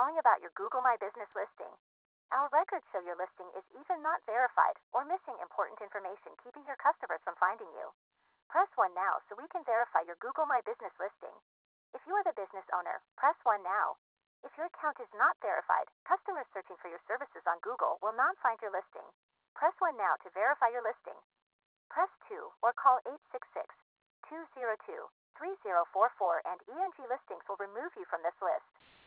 calling about your Google My Business listing. Our records show your listing is either not verified or missing important information, keeping your customers from finding you. Press 1 now so we can verify your Google My Business listing. If you are the business owner, press 1 now. If your account is not verified, customers searching for your services on Google will not find your listing. Press 1 now to verify your listing. Press 2 or call 866-202-3044 and ENG Listings will remove you from this list.